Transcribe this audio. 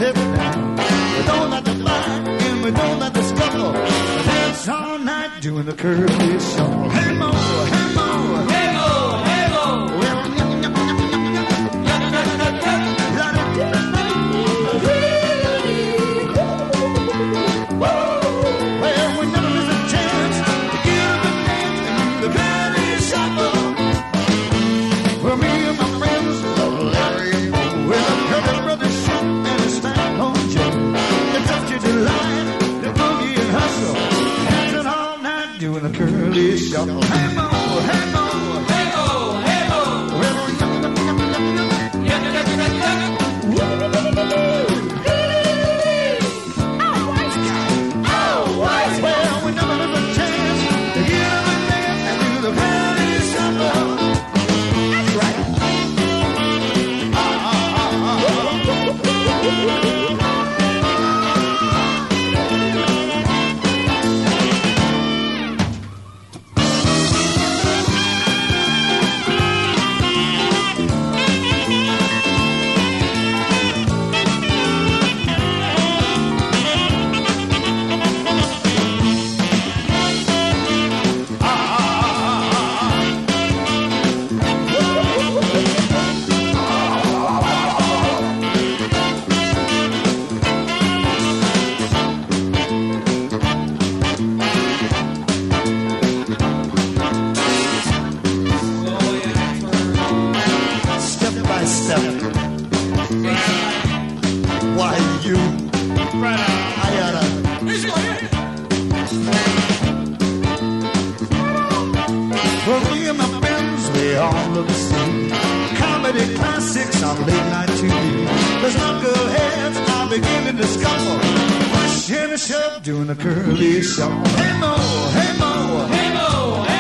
get down. We don't like to fight and we don't like to scuffle. Dance all night doing the curly shuffle. Hey Mo, hey Mo, hey Mo, hey Mo. Well, we never miss a chance to get up and dance and do the curly shuffle. For me and my friends, Larry and Moe, with a curly brother shoot and a stand-home Joe. The touch of delight, the boogie and hustle, dancing all night doing the curly shuffle. Hey Mo, hey Mo, hey Mo, hey Mo. Well, well, we never miss a chance to get up and dance and do the curly shuffle. That's right. Step by step. Why you? I oughta. For me and my friends, we all look the same. Comedy classics on late night TV. There's knuckleheads, I'm beginning to scuffle. Push and a shove, doing the curly shuffle. Hey Mo, hey Mo, hey Mo, hey